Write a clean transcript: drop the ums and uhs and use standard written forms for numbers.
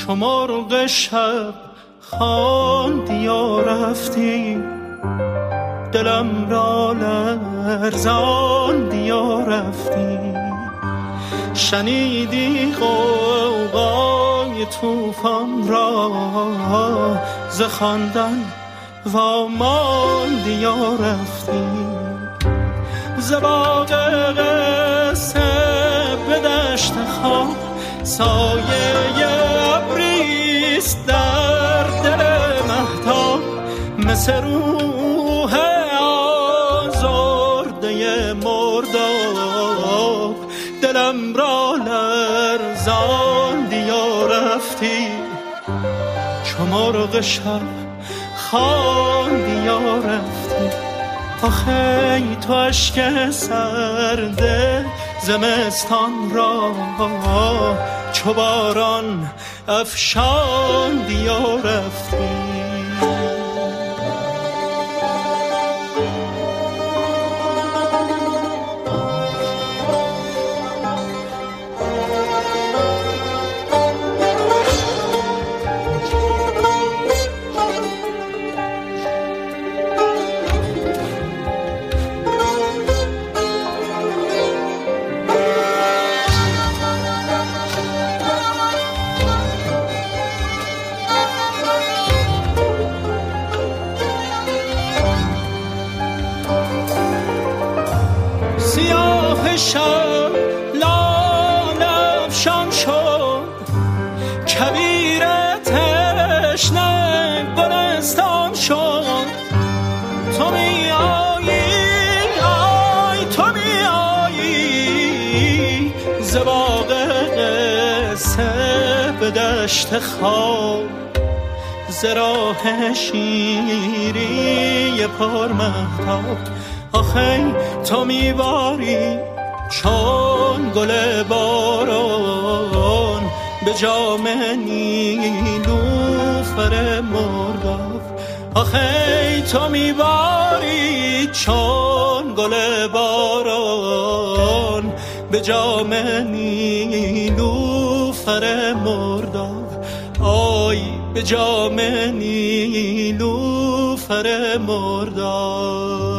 چو مرغ شب خواندی و رفتی، دلم را لرزاندی و رفتی. شنیدی غوغای طوفان را، ز خواندن واماندی و رفتی. ز باغ قصه به دشت خواب، سایه ابریست در دل مهتاب. مثل روح آزرده مرداب، دلم را لرزاندی و رفتی. چو مرغ شب خواندی و رفتی. آخه تو اشک سرده زمستان را، چو باران افشاندی و رفتی. سیاه شب لاله افشان شد، کویر تشنه گلستان شد. تو می آیی، آی تو می آیی، ز باغ قصه به دشت خواب. ز راه شیری پر مهتاب، آخی تو میباری چون گل باران، به جام نیلوفر مرداب. آخی تو میباری چون گل باران، به جام نیلوفر مرداب. آی به جام نیلوفر مرداب.